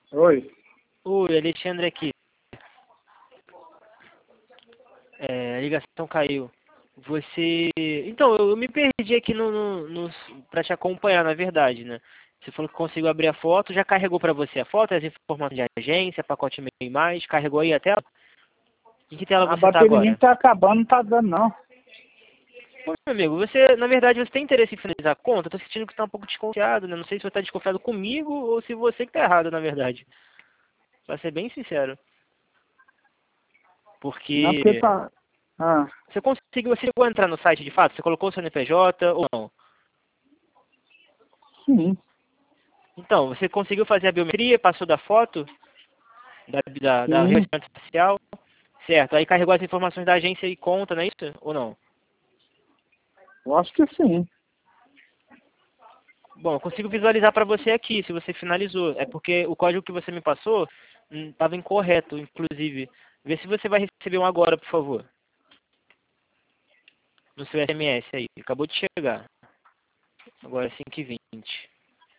Oi. Oi, Alexandre aqui. A ligação caiu. Você. Então, eu me perdi aqui pra te acompanhar, na verdade, né? Você falou que conseguiu abrir a foto, já carregou pra você a foto, as informações de agência, pacote e-mail mais, carregou aí a tela? Em que tela A você tá bateria minha agora? tá acabando, não tá dando não. Pô, meu amigo, você, na verdade, você tem interesse em finalizar a conta? Eu tô sentindo que tá um pouco desconfiado, né? Não sei se você tá desconfiado comigo ou se você que tá errado, na verdade. Pra ser bem sincero. Não, porque Porque tá... Ah, você chegou a entrar no site de fato? Você colocou o seu CNPJ ou não? sim. Então, você conseguiu fazer a biometria, passou da foto, da Sim. reconhecimento facial, certo? Aí carregou as informações da agência e conta, não é isso? Ou não? Eu acho que sim. Bom, eu consigo visualizar para você aqui, se você finalizou. É porque o código que você me passou estava incorreto, inclusive. Vê se você vai receber um agora, por favor. No seu SMS aí. Acabou de chegar. Agora é 5h20.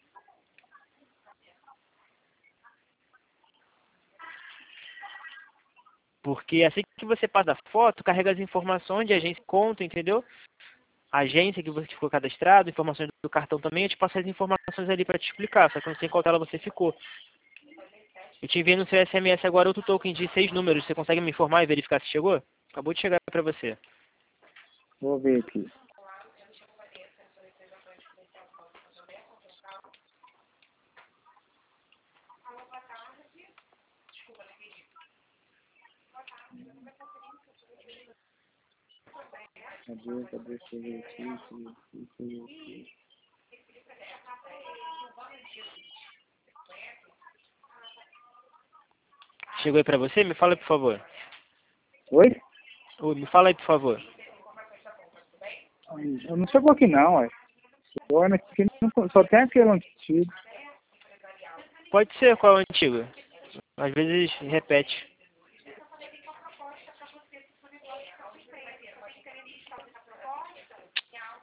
Porque assim que você passa a foto, carrega as informações de agência e conta, entendeu? A agência que você ficou cadastrado, informações do cartão também, eu te passei as informações ali para te explicar, só que eu não sei em qual tela você ficou. Eu te enviei no seu SMS agora outro token de 6 números, você consegue me informar e verificar se chegou? Acabou de chegar para você. Vou ver aqui. Cadê? Deixa eu ver aqui. Deixa eu ver aqui. Chegou aí para você? Me fala aí, por favor. Oi? Ô, me fala aí, por favor. Eu não chegou aqui não, ué. Olha, aqui só tem aquele antigo. Pode ser qual é o antigo. Às vezes repete.